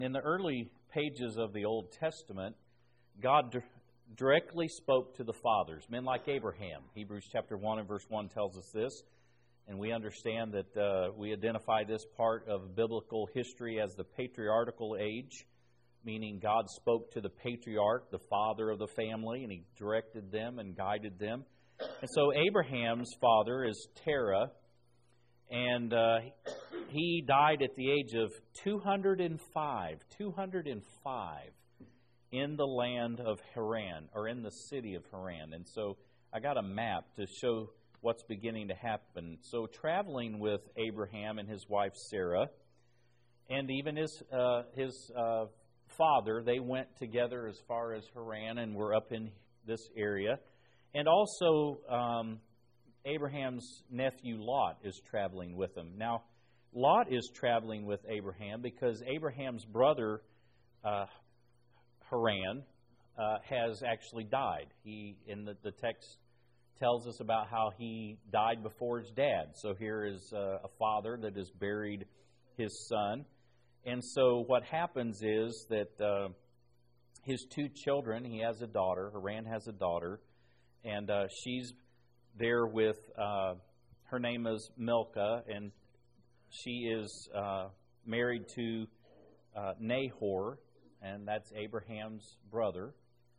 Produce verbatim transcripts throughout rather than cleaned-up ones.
In the early pages of the Old Testament, God di- directly spoke to the fathers, men like Abraham. Hebrews chapter one and verse one tells us this, and we understand that uh, we identify this part of biblical history as the patriarchal age, meaning God spoke to the patriarch, the father of the family, and He directed them and guided them. And so Abraham's father is Terah, and uh, he died at the age of two hundred five, two hundred five in the land of Haran, or in the city of Haran. And so I got a map to show what's beginning to happen. So traveling with Abraham and his wife Sarah, and even his uh, his uh, father, they went together as far as Haran and were up in this area. And also um, Abraham's nephew Lot is traveling with him. Now, Lot is traveling with Abraham because Abraham's brother uh, Haran uh, has actually died. He in the, the text tells us about how he died before his dad. So here is uh, a father that has buried his son. And so what happens is that uh, his two children, he has a daughter, Haran has a daughter, and uh, she's there with, uh, her name is Milcah, and she is uh, married to uh, Nahor, and that's Abraham's brother.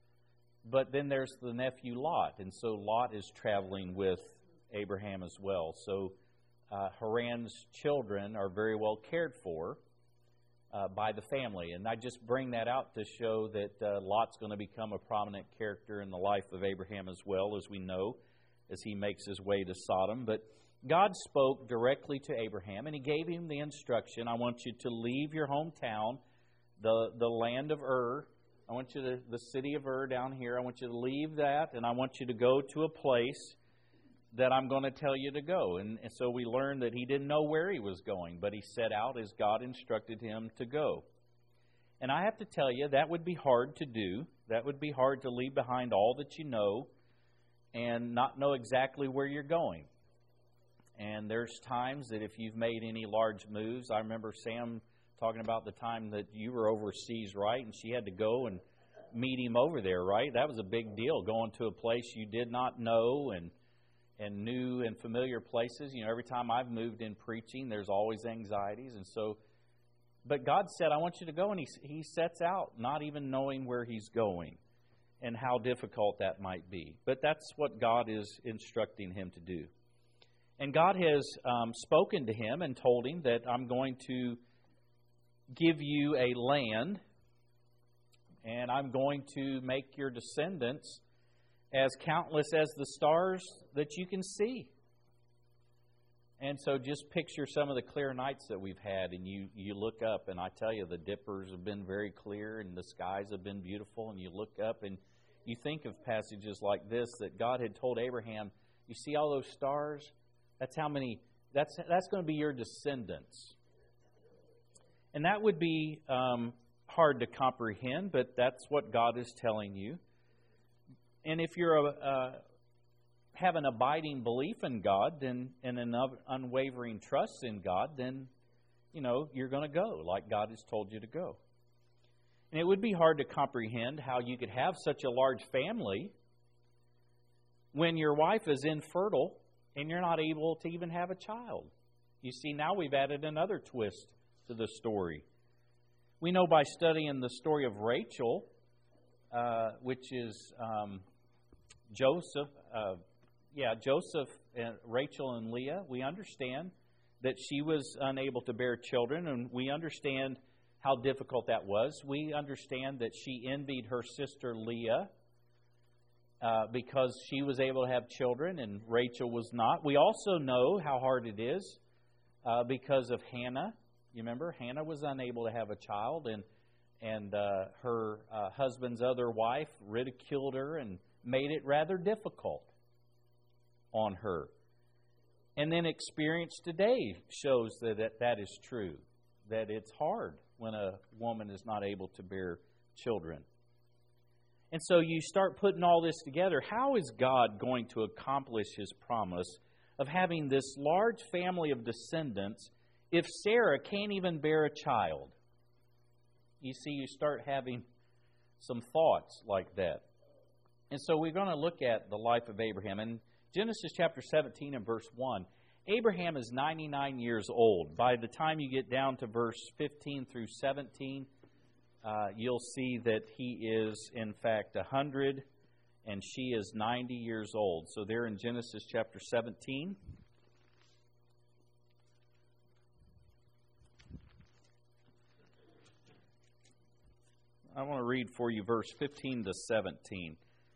But then there's the nephew Lot, and so Lot is traveling with Abraham as well. So uh, Haran's children are very well cared for uh, by the family. And I just bring that out to show that uh, Lot's going to become a prominent character in the life of Abraham as well, as we know, as he makes his way to Sodom. But God spoke directly to Abraham, and He gave him the instruction, I want you to leave your hometown, the, the land of Ur. I want you to, the city of Ur down here, I want you to leave that, and I want you to go to a place that I'm going to tell you to go. And, and so we learned that he didn't know where he was going, but he set out as God instructed him to go. And I have to tell you, that would be hard to do. That would be hard to leave behind all that you know and not know exactly where you're going. And there's times that if you've made any large moves, I remember Sam talking about the time that you were overseas, right? And she had to go and meet him over there, right? That was a big deal, going to a place you did not know and and new and familiar places. You know, every time I've moved in preaching, there's always anxieties. And so, but God said, I want you to go. And he, he sets out not even knowing where he's going and how difficult that might be. But that's what God is instructing him to do. And God has um, spoken to him and told him that I'm going to give you a land, and I'm going to make your descendants as countless as the stars that you can see. And so just picture some of the clear nights that we've had, and you, you look up, and I tell you, the dippers have been very clear, and the skies have been beautiful, and you look up, and you think of passages like this, that God had told Abraham, you see all those stars? That's how many, that's, that's going to be your descendants. And that would be um, hard to comprehend, but that's what God is telling you. And if you're a, uh, have an abiding belief in God, then and an unwavering trust in God, then you know you're going to go like God has told you to go. And it would be hard to comprehend how you could have such a large family when your wife is infertile and you're not able to even have a child. You see, now we've added another twist to the story. We know by studying the story of Rachel, uh, which is um, Joseph, uh, yeah, Joseph and Rachel and Leah, we understand that she was unable to bear children, and we understand how difficult that was. We understand that she envied her sister Leah uh, because she was able to have children and Rachel was not. We also know how hard it is uh, because of Hannah. You remember, Hannah was unable to have a child, and and uh, her uh, husband's other wife ridiculed her and made it rather difficult on her. And then experience today shows that that, that is true, that it's hard when a woman is not able to bear children. And so you start putting all this together. How is God going to accomplish His promise of having this large family of descendants if Sarah can't even bear a child? you see, you start having some thoughts like that. And so we're going to look at the life of Abraham. In Genesis chapter seventeen and verse one, Abraham is ninety-nine years old. By the time you get down to verse fifteen through seventeen, uh, you'll see that he is, in fact, one hundred, and she is ninety years old. So there in Genesis chapter seventeen. I want to read for you verse fifteen to seventeen.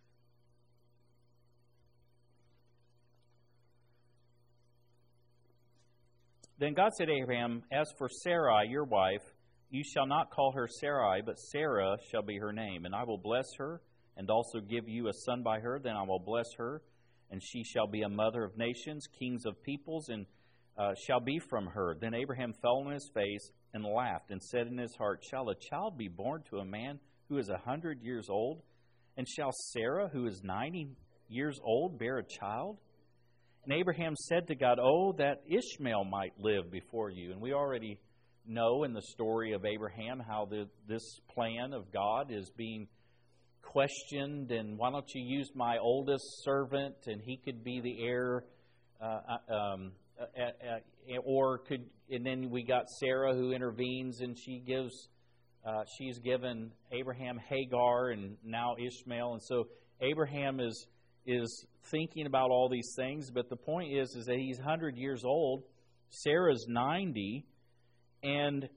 Then God said to Abraham, As for Sarai, your wife, you shall not call her Sarai, but Sarah shall be her name. And I will bless her, and also give you a son by her. Then I will bless her, and she shall be a mother of nations, kings of peoples, and uh, shall be from her. Then Abraham fell on his face and laughed, and said in his heart, Shall a child be born to a man who is a hundred years old? And shall Sarah, who is ninety years old, bear a child? And Abraham said to God, Oh, that Ishmael might live before you. And we already know in the story of Abraham how the, this plan of God is being questioned. And why don't you use my oldest servant, and he could be the heir? Uh, um, uh, uh, or could, and then we got Sarah who intervenes, and she gives, uh, she's given Abraham Hagar and now Ishmael. And so Abraham is is thinking about all these things, but the point is, is that he's one hundred years old, Sarah's ninety, and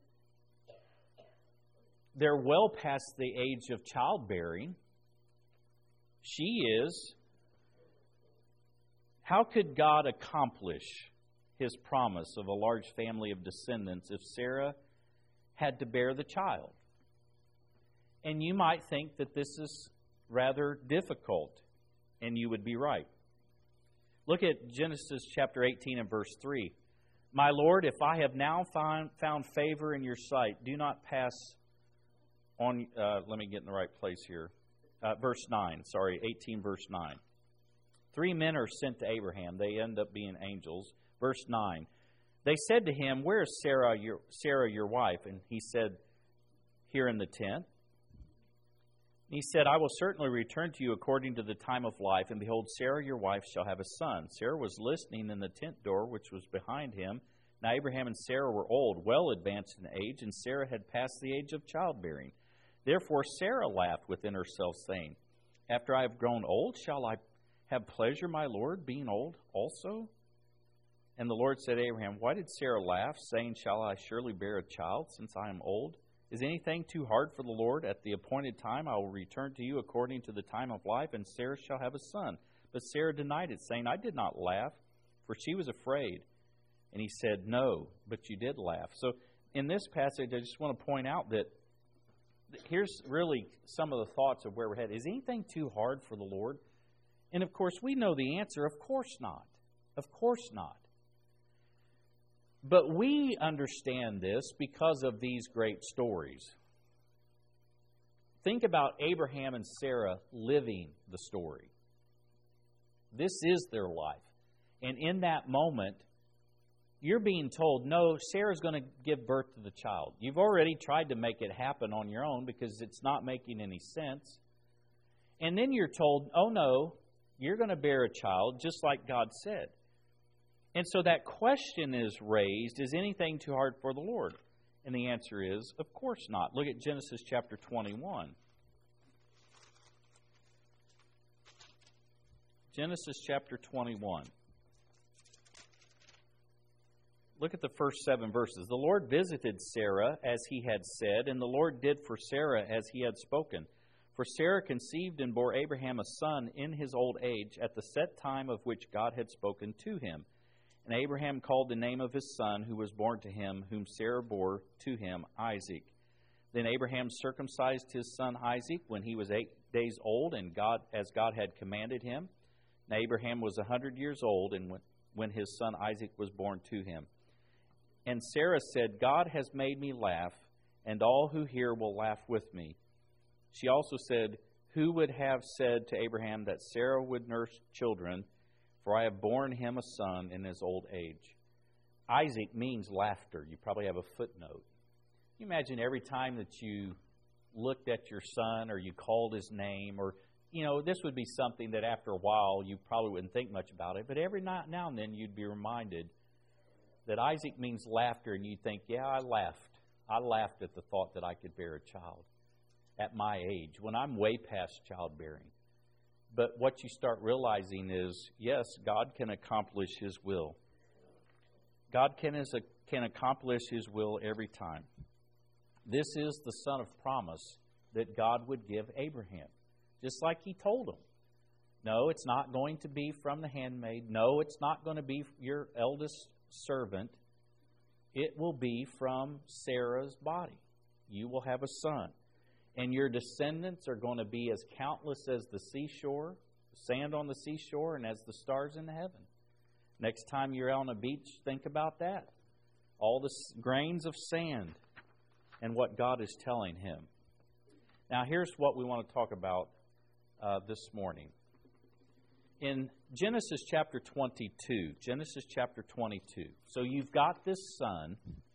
they're well past the age of childbearing. She is. How could God accomplish His promise of a large family of descendants if Sarah had to bear the child? And you might think that this is rather difficult. And you would be right. Look at Genesis chapter eighteen and verse three. My Lord, if I have now found, found favor in your sight, do not pass on... Uh, let me get in the right place here. Uh, verse nine, sorry, eighteen verse nine. Three men are sent to Abraham. They end up being angels. Verse nine. They said to him, Where is Sarah your, Sarah, your wife? And he said, Here in the tent. He said, I will certainly return to you according to the time of life, and behold, Sarah your wife shall have a son. Sarah was listening in the tent door, which was behind him. Now Abraham and Sarah were old, well advanced in age, and Sarah had passed the age of childbearing. Therefore Sarah laughed within herself, saying, After I have grown old, shall I have pleasure, my Lord, being old also? And the Lord said to Abraham, Why did Sarah laugh, saying, Shall I surely bear a child, since I am old? Is anything too hard for the Lord? At the appointed time I will return to you according to the time of life, and Sarah shall have a son. But Sarah denied it, saying, I did not laugh, for she was afraid. And he said, No, but you did laugh. So in this passage, I just want to point out that here's really some of the thoughts of where we're headed. Is anything too hard for the Lord? And of course, we know the answer. Of course not. Of course not. But we understand this because of these great stories. Think about Abraham and Sarah living the story. This is their life. And in that moment, you're being told, no, Sarah's going to give birth to the child. You've already tried to make it happen on your own because it's not making any sense. And then you're told, oh no, you're going to bear a child just like God said. And so that question is raised, is anything too hard for the Lord? And the answer is, of course not. Look at Genesis chapter twenty-one. Genesis chapter twenty-one. Look at the first seven verses. The Lord visited Sarah as he had said, and the Lord did for Sarah as he had spoken. For Sarah conceived and bore Abraham a son in his old age at the set time of which God had spoken to him. And Abraham called the name of his son who was born to him, whom Sarah bore to him, Isaac. Then Abraham circumcised his son Isaac when he was eight days old, and God, as God had commanded him. And Abraham was a hundred years old, and when, when his son Isaac was born to him. And Sarah said, God has made me laugh, and all who hear will laugh with me. She also said, Who would have said to Abraham that Sarah would nurse children? For I have borne him a son in his old age. Isaac means laughter. You probably have a footnote. you imagine every time that you looked at your son or you called his name, or, you know, this would be something that after a while you probably wouldn't think much about it, but every now and then you'd be reminded that Isaac means laughter, and you'd think, yeah, I laughed. I laughed at the thought that I could bear a child at my age, when I'm way past childbearing. But what you start realizing is, yes, God can accomplish His will. God can, is a, can accomplish His will every time. This is the son of promise that God would give Abraham, just like He told him. No, it's not going to be from the handmaid. No, it's not going to be your eldest servant. It will be from Sarah's body. You will have a son. And your descendants are going to be as countless as the seashore, sand on the seashore, and as the stars in the heaven. Next time you're on a beach, think about that. All the grains of sand and what God is telling him. Now, here's what we want to talk about uh, this morning. In Genesis chapter twenty-two, Genesis chapter twenty-two. So you've got this son.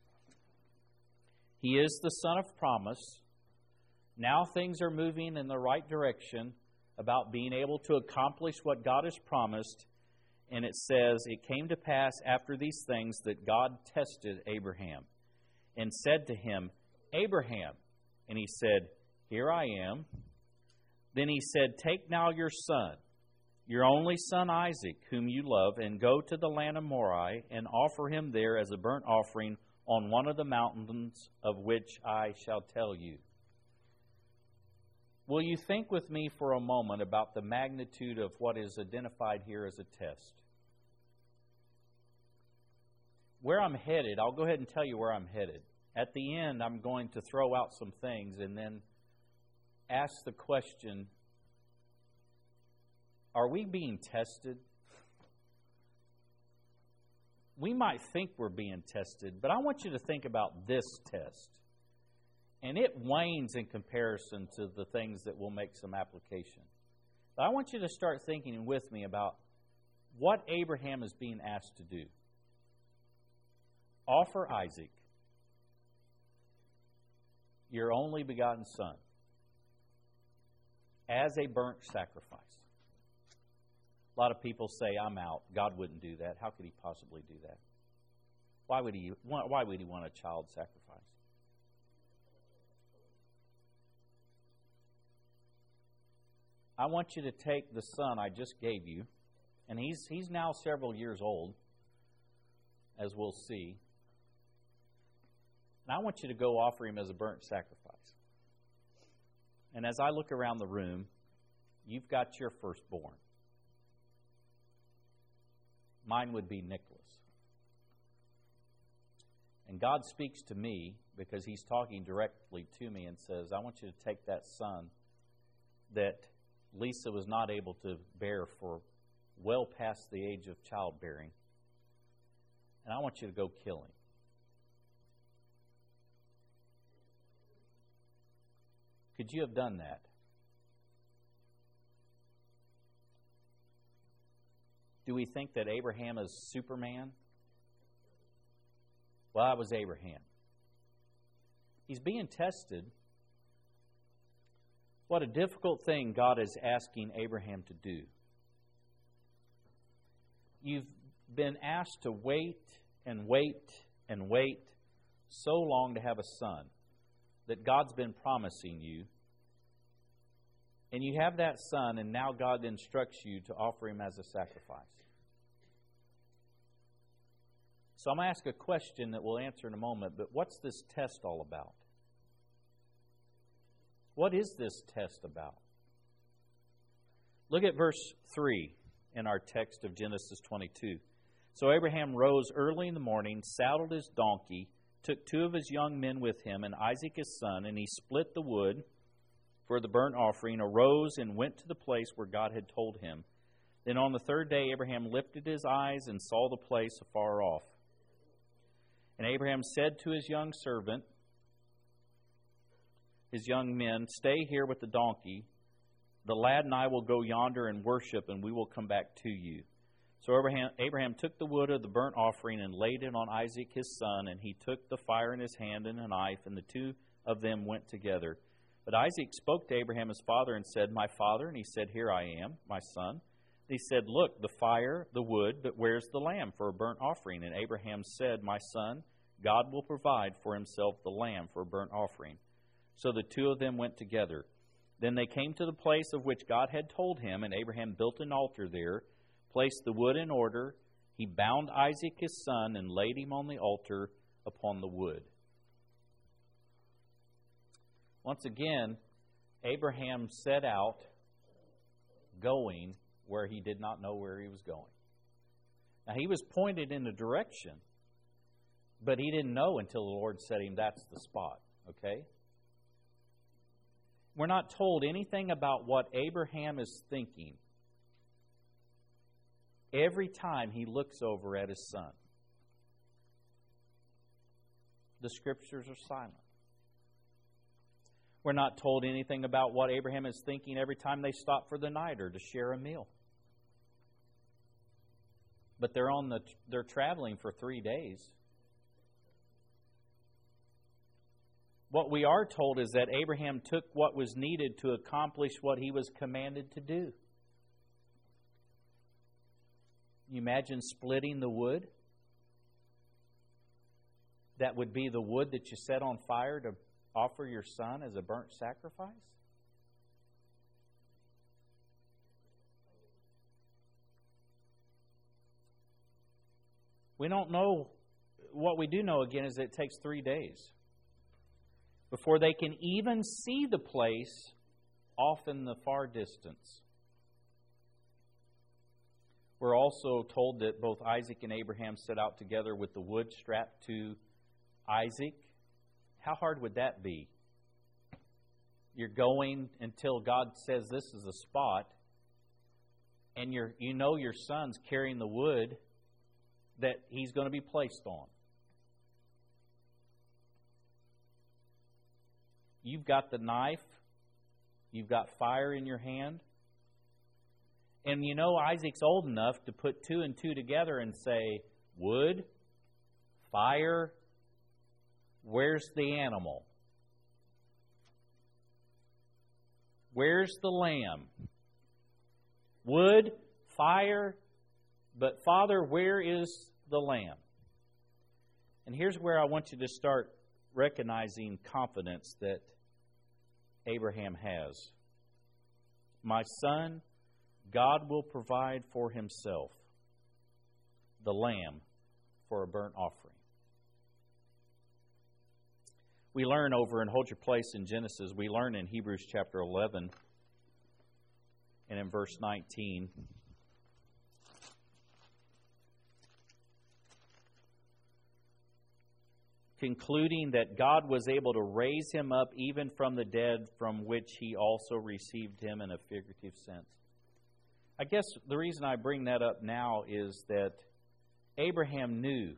He is the son of promise. Now things are moving in the right direction about being able to accomplish what God has promised. And it says, it came to pass after these things that God tested Abraham and said to him, Abraham. And he said, here I am. Then he said, take now your son, your only son Isaac, whom you love, and go to the land of Moriah and offer him there as a burnt offering on one of the mountains of which I shall tell you. Will you think with me for a moment about the magnitude of what is identified here as a test? Where I'm headed, I'll go ahead and tell you where I'm headed. At the end, I'm going to throw out some things and then ask the question, are we being tested? We might think we're being tested, but I want you to think about this test. And it wanes in comparison to the things that will make some application. But I want you to start thinking with me about what Abraham is being asked to do. Offer Isaac, your only begotten son, as a burnt sacrifice. A lot of people say, I'm out. God wouldn't do that. How could He possibly do that? Why would He, why would he want a child sacrifice? I want you to take the son I just gave you, and he's he's now several years old, as we'll see. And I want you to go offer him as a burnt sacrifice. And as I look around the room, you've got your firstborn. Mine would be Nicholas. And God speaks to me because He's talking directly to me and says, I want you to take that son that Lisa was not able to bear for well past the age of childbearing, and I want you to go kill him. Could you have done that? Do we think that Abraham is Superman? Well, I was Abraham. He's being tested. What a difficult thing God is asking Abraham to do. You've been asked to wait and wait and wait so long to have a son that God's been promising you. And you have that son, and now God instructs you to offer him as a sacrifice. So I'm going to ask a question that we'll answer in a moment, but what's this test all about? What is this test about? Look at verse three in our text of Genesis twenty-two. So Abraham rose early in the morning, saddled his donkey, took two of his young men with him, and Isaac his son, and he split the wood for the burnt offering, arose and went to the place where God had told him. Then on the third day Abraham lifted his eyes and saw the place afar off. And Abraham said to his young servant, his young men, stay here with the donkey. The lad and I will go yonder and worship, and we will come back to you. So Abraham, Abraham took the wood of the burnt offering and laid it on Isaac his son, and he took the fire in his hand and a knife, and the two of them went together. But Isaac spoke to Abraham his father and said, My father? And he said, Here I am, my son. And he said, Look, the fire, the wood, but where's the lamb for a burnt offering? And Abraham said, My son, God will provide for himself the lamb for a burnt offering. So the two of them went together. Then they came to the place of which God had told him, and Abraham built an altar there, placed the wood in order. He bound Isaac his son and laid him on the altar upon the wood. Once again, Abraham set out going where he did not know where he was going. Now, he was pointed in a direction, but he didn't know until the Lord said him, that's the spot, okay? We're not told anything about what Abraham is thinking every time he looks over at his son. The Scriptures are silent. We're not told anything about what Abraham is thinking every time they stop for the night or to share a meal. But they're on the they're traveling for three days. What we are told is that Abraham took what was needed to accomplish what he was commanded to do. You imagine splitting the wood? That would be the wood that you set on fire to offer your son as a burnt sacrifice? We don't know. What we do know, again, is that it takes three days before they can even see the place off in the far distance. We're also told that both Isaac and Abraham set out together with the wood strapped to Isaac. How hard would that be? You're going until God says this is the spot, and you're, you know your son's carrying the wood that he's going to be placed on. You've got the knife. You've got fire in your hand. And you know Isaac's old enough to put two and two together and say, wood, fire, where's the animal? Where's the lamb? Wood, fire, but Father, where is the lamb? And here's where I want you to start recognizing confidence that Abraham has. My son, God will provide for himself the lamb for a burnt offering. We learn over, and hold your place in Genesis, we learn in Hebrews chapter eleven and in verse nineteen. Concluding that God was able to raise him up even from the dead, from which he also received him in a figurative sense. I guess the reason I bring that up now is that Abraham knew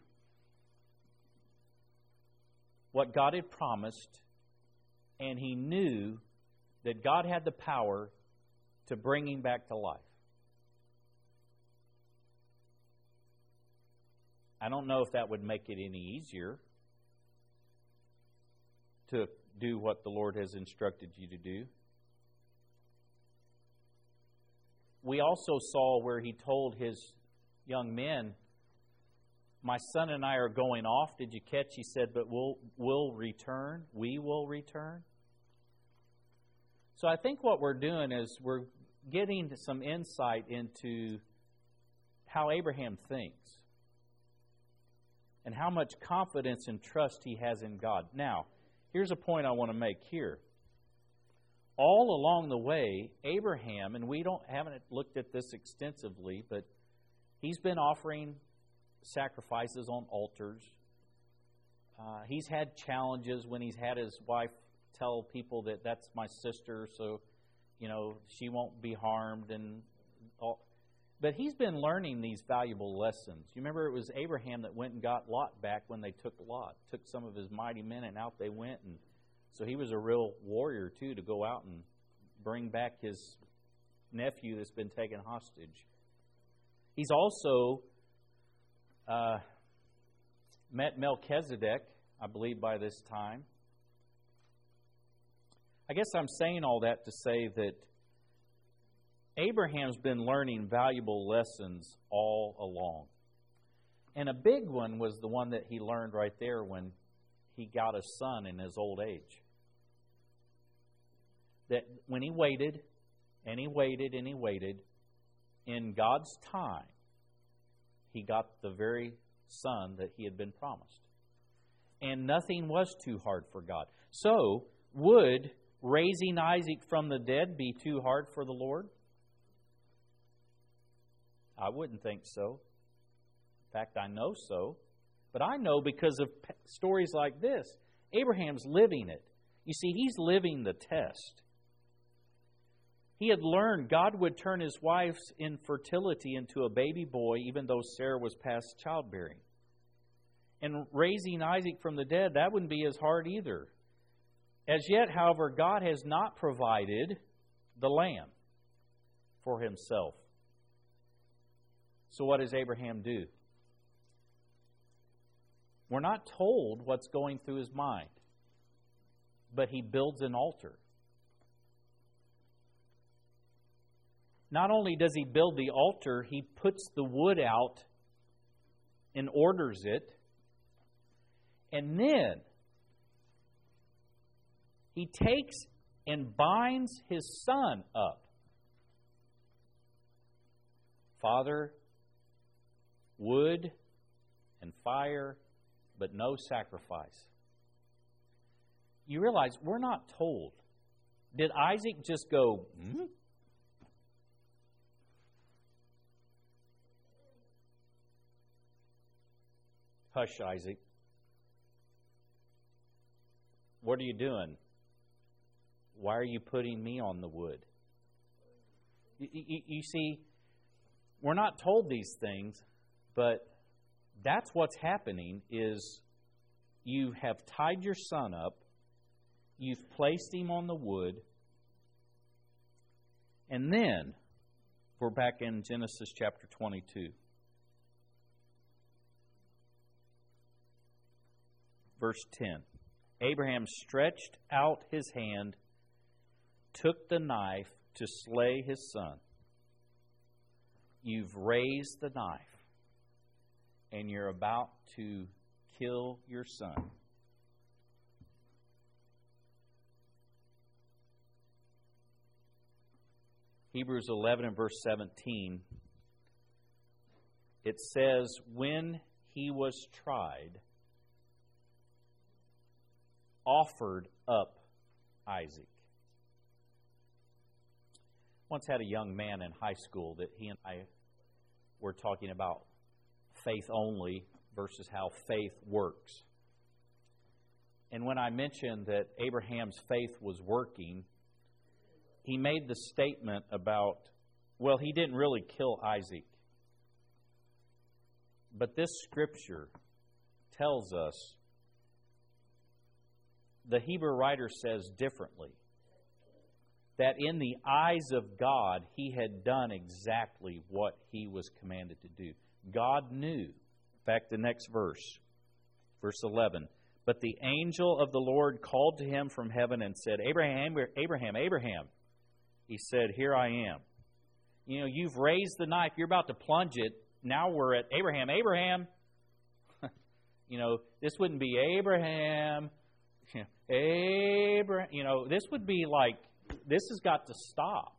what God had promised, and he knew that God had the power to bring him back to life. I don't know if that would make it any easier to do what the Lord has instructed you to do. We also saw where he told his young men, my son and I are going off. Did you catch? He said, but we'll, we'll return. We will return. So I think what we're doing is we're getting some insight into how Abraham thinks and how much confidence and trust he has in God. Now, here's a point I want to make here. All along the way, Abraham, and we don't haven't looked at this extensively, but he's been offering sacrifices on altars. Uh, he's had challenges when he's had his wife tell people that that's my sister, so you know she won't be harmed, and all. But he's been learning these valuable lessons. You remember it was Abraham that went and got Lot back when they took Lot, took some of his mighty men, and out they went. And so he was a real warrior, too, to go out and bring back his nephew that's been taken hostage. He's also uh, met Melchizedek, I believe, by this time. I guess I'm saying all that to say that Abraham's been learning valuable lessons all along. And a big one was the one that he learned right there when he got a son in his old age. That when he waited, and he waited, and he waited, in God's time, he got the very son that he had been promised. And nothing was too hard for God. So, would raising Isaac from the dead be too hard for the Lord? I wouldn't think so. In fact, I know so. But I know because of stories like this. Abraham's living it. You see, he's living the test. He had learned God would turn his wife's infertility into a baby boy, even though Sarah was past childbearing. And raising Isaac from the dead, that wouldn't be as hard either. As yet, however, God has not provided the lamb for himself. So what does Abraham do? We're not told what's going through his mind, but he builds an altar. Not only does he build the altar, he puts the wood out and orders it. And then he takes and binds his son up. Father, wood and fire, but no sacrifice. You realize we're not told. Did Isaac just go, hmm? Hush, Isaac. What are you doing? Why are you putting me on the wood? You, you, you see, we're not told these things, but that's what's happening is you have tied your son up, you've placed him on the wood, and then we're back in Genesis chapter twenty-two. Verse ten. Abraham stretched out his hand, took the knife to slay his son. You've raised the knife, and you're about to kill your son. Hebrews eleven and verse seventeen, it says, when he was tried, offered up Isaac. Once had a young man in high school that he and I were talking about faith only versus how faith works. And when I mentioned that Abraham's faith was working, he made the statement about, well, he didn't really kill Isaac. But this scripture tells us, the Hebrew writer says differently, that in the eyes of God, he had done exactly what he was commanded to do. God knew. In fact, the next verse, verse eleven, but the angel of the Lord called to him from heaven and said, Abraham, Abraham, Abraham. He said, here I am. You know, you've raised the knife. You're about to plunge it. Now we're at Abraham, Abraham. You know, this wouldn't be Abraham. Abraham, you know, this would be like, this has got to stop.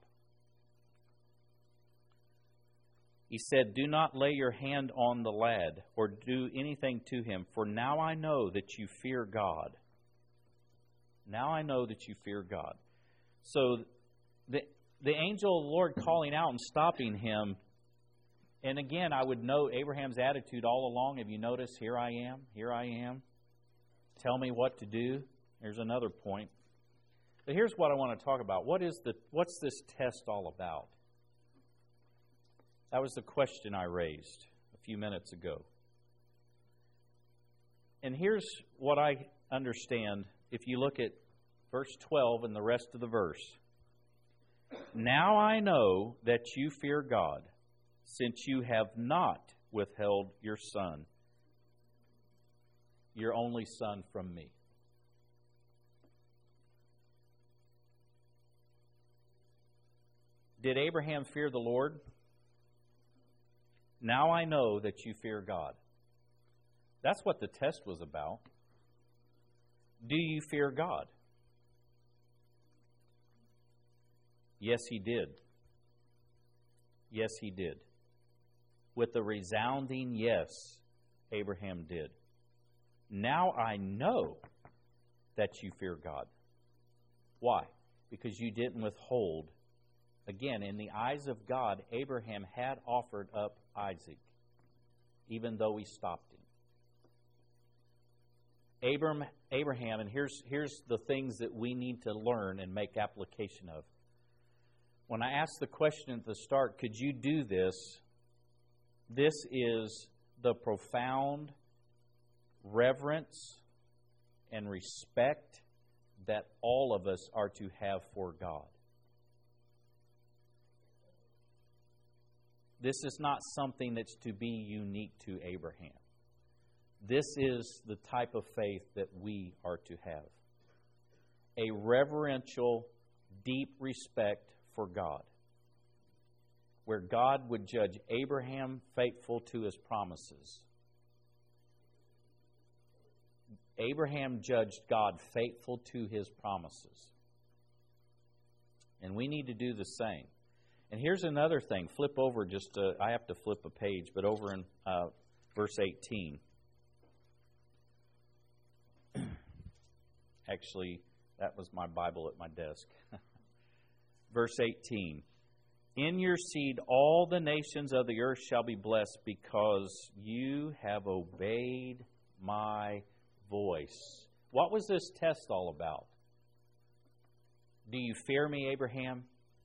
He said, do not lay your hand on the lad or do anything to him, for now I know that you fear God. Now I know that you fear God. So the, the angel of the Lord calling out and stopping him, and again, I would note Abraham's attitude all along. Have you noticed, here I am, here I am. Tell me what to do. There's another point. But here's what I want to talk about. What is the what's this test all about? That was the question I raised a few minutes ago. And here's what I understand if you look at verse twelve and the rest of the verse. Now I know that you fear God. since you have not withheld your son, your only son, from me. Did Abraham fear the Lord? Now I know that you fear God. That's what the test was about. Do you fear God? Yes, he did. Yes, he did. With a resounding yes, Abraham did. Now I know that you fear God. Why? Because you didn't withhold. Again, in the eyes of God, Abraham had offered up Isaac, even though he stopped him. Abram, Abraham, and here's, here's the things that we need to learn and make application of. When I asked the question at the start, could you do this? This is the profound reverence and respect that all of us are to have for God. This is not something that's to be unique to Abraham. This is the type of faith that we are to have. A reverential, deep respect for God, where God would judge Abraham faithful to his promises. Abraham judged God faithful to his promises. And we need to do the same. And here's another thing. Flip over just, uh, I have to flip a page, but over in uh, verse eighteen. Actually, that was my Bible at my desk. Verse eighteen. In your seed all the nations of the earth shall be blessed, because you have obeyed my voice. What was this test all about? Do you fear me, Abraham?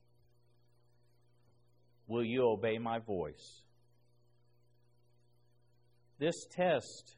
Will you obey my voice? This test,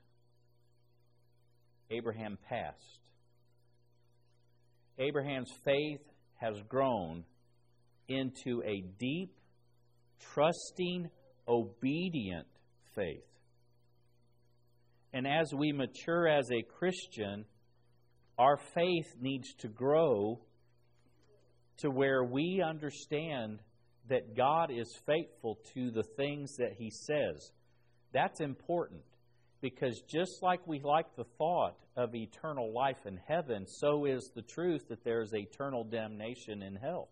Abraham passed. Abraham's faith has grown into a deep, trusting, obedient faith. And as we mature as a Christian, our faith needs to grow to where we understand that God is faithful to the things that He says. That's important, because just like we like the thought of eternal life in heaven, so is the truth that there is eternal damnation in hell.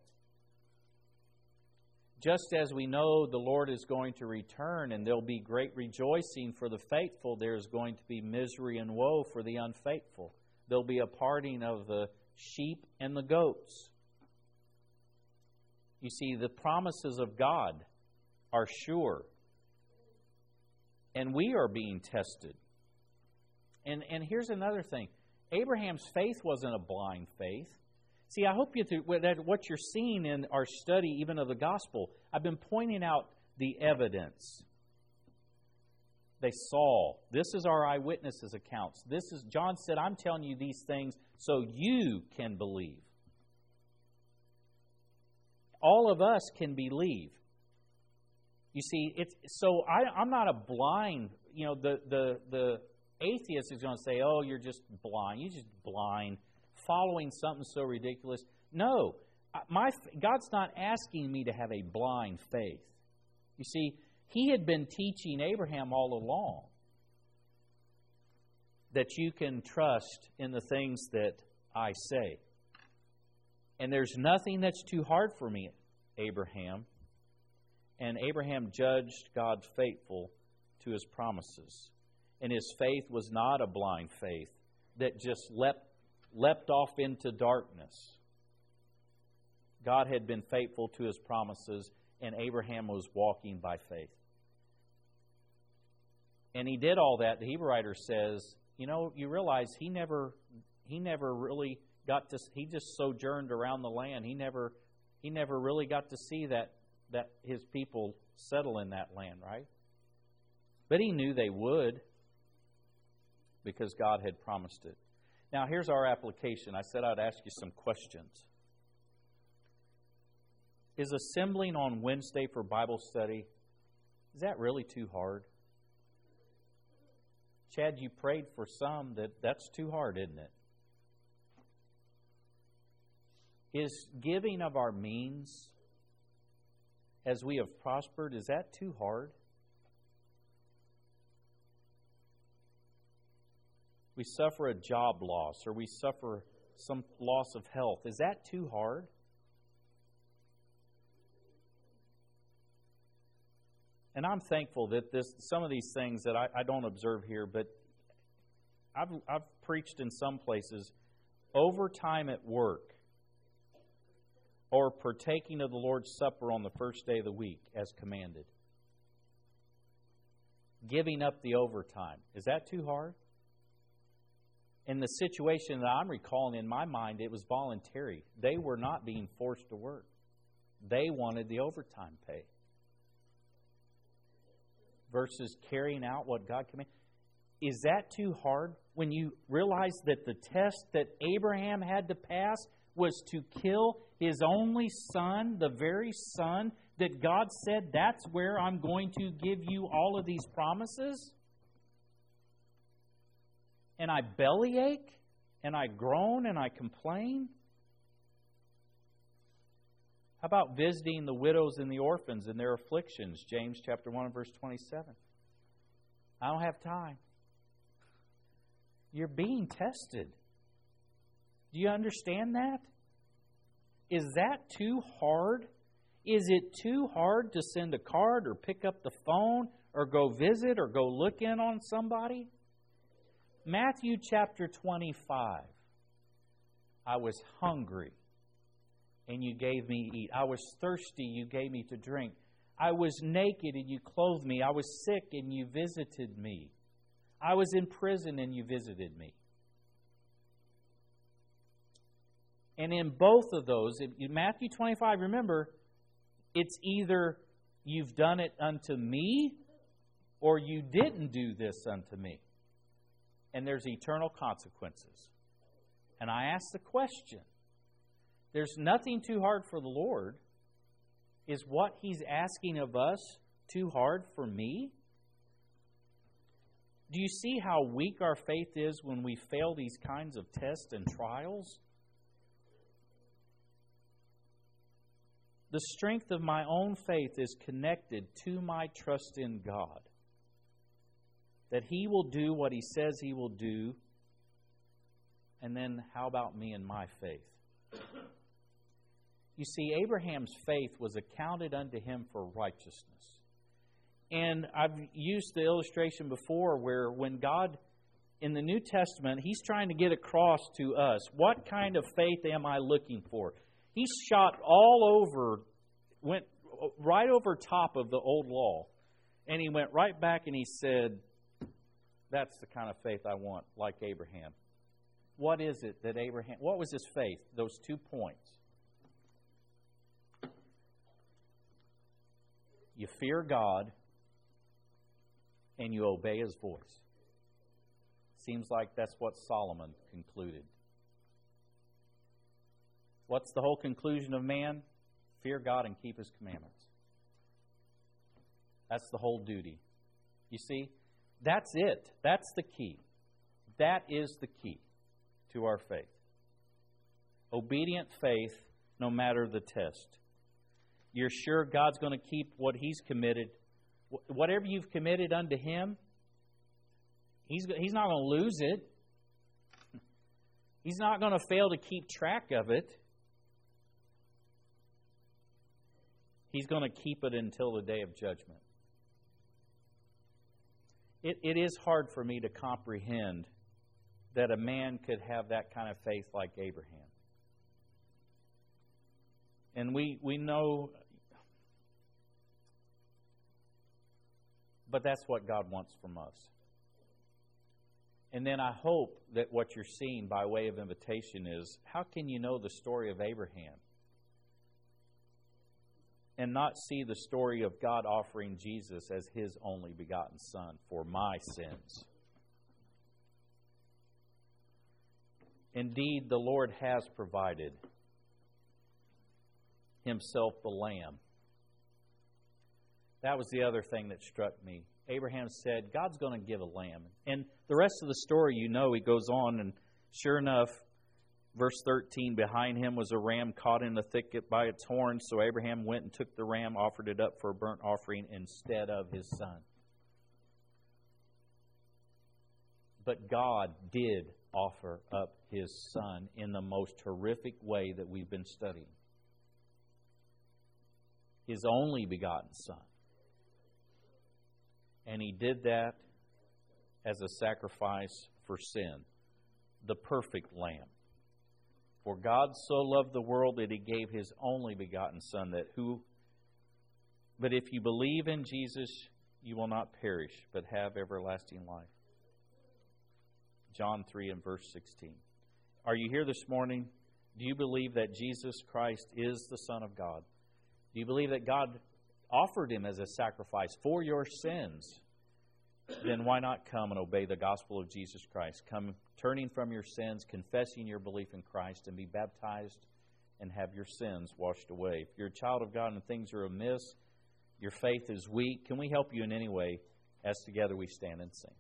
Just as we know the Lord is going to return and there'll be great rejoicing for the faithful, there's going to be misery and woe for the unfaithful. There'll be a parting of the sheep and the goats. You see, the promises of God are sure. And we are being tested. And, and here's another thing. Abraham's faith wasn't a blind faith. See, I hope you th- that what you're seeing in our study, even of the gospel, I've been pointing out the evidence. They saw. This is our eyewitnesses' accounts. This is John said, I'm telling you these things so you can believe. All of us can believe. You see, it's so I, I'm not a blind, you know, the, the, the atheist is going to say, oh, you're just blind. You're just blind, following something so ridiculous. No, my God's not asking me to have a blind faith. You see, He had been teaching Abraham all along that you can trust in the things that I say. And there's nothing that's too hard for me, Abraham. And Abraham judged God faithful to His promises. And his faith was not a blind faith that just leapt, leapt off into darkness. God had been faithful to His promises, and Abraham was walking by faith. And he did all that. The Hebrew writer says, you know, you realize he never, he never really got to. He just sojourned around the land. He never, he never really got to see that that his people settle in that land, right? But he knew they would, because God had promised it. Now, here's our application. I said I'd ask you some questions. Is assembling on Wednesday for Bible study Is that really too hard? Chad, you prayed for some that that's too hard, isn't it? Is giving of our means as we have prospered, is that too hard? We suffer a job loss or we suffer some loss of health. Is that too hard? And I'm thankful that this some of these things that I, I don't observe here, but I've, I've preached in some places, overtime at work or partaking of the Lord's Supper on the first day of the week as commanded. Giving up the overtime. Is that too hard? In the situation that I'm recalling in my mind, it was voluntary. They were not being forced to work. They wanted the overtime pay. Versus carrying out what God commanded. Is that too hard? When you realize that the test that Abraham had to pass was to kill his only son, the very son that God said, that's where I'm going to give you all of these promises? And I bellyache, and I groan, and I complain? How about visiting the widows and the orphans in their afflictions? James chapter one and verse twenty-seven. I don't have time. You're being tested. Do you understand that? Is that too hard? Is it too hard to send a card or pick up the phone or go visit or go look in on somebody? Matthew chapter twenty-five. I was hungry, and you gave me to eat. I was thirsty, you gave me to drink. I was naked, and you clothed me. I was sick, and you visited me. I was in prison, and you visited me. And in both of those, in Matthew twenty-five, remember, it's either you've done it unto me, or you didn't do this unto me. And there's eternal consequences. And I ask the question, there's nothing too hard for the Lord. Is what He's asking of us too hard for me? Do you see how weak our faith is when we fail these kinds of tests and trials? The strength of my own faith is connected to my trust in God. That He will do what He says He will do. And then how about me and my faith? You see, Abraham's faith was accounted unto him for righteousness. And I've used the illustration before where when God, in the New Testament, He's trying to get across to us, what kind of faith am I looking for? He shot all over, went right over top of the old law. And He went right back and He said, that's the kind of faith I want, like Abraham. What is it that Abraham, what was his faith? Those two points. You fear God and you obey His voice. Seems like that's what Solomon concluded. What's the whole conclusion of man? Fear God and keep His commandments. That's the whole duty. You see? That's it. That's the key. That is the key to our faith. Obedient faith, no matter the test. You're sure God's going to keep what He's committed. Whatever you've committed unto Him, He's, he's not going to lose it. He's not going to fail to keep track of it. He's going to keep it until the day of judgment. It, it is hard for me to comprehend that a man could have that kind of faith like Abraham. And we, we know, but that's what God wants from us. And then I hope that what you're seeing by way of invitation is, how can you know the story of Abraham and not see the story of God offering Jesus as His only begotten Son for my sins? Indeed, the Lord has provided Himself the Lamb. That was the other thing that struck me. Abraham said, God's going to give a lamb. And the rest of the story, you know, he goes on, and sure enough, verse thirteen, behind him was a ram caught in the thicket by its horns. So Abraham went and took the ram, offered it up for a burnt offering instead of his son. But God did offer up His Son in the most horrific way that we've been studying. His only begotten Son. And He did that as a sacrifice for sin. The perfect Lamb. For God so loved the world that He gave His only begotten Son, that who... But if you believe in Jesus, you will not perish, but have everlasting life. John three and verse sixteen. Are you here this morning? Do you believe that Jesus Christ is the Son of God? Do you believe that God offered Him as a sacrifice for your sins? Then why not come and obey the gospel of Jesus Christ? Come turning from your sins, confessing your belief in Christ, and be baptized and have your sins washed away. If you're a child of God and things are amiss, your faith is weak, can we help you in any way as together we stand and sing?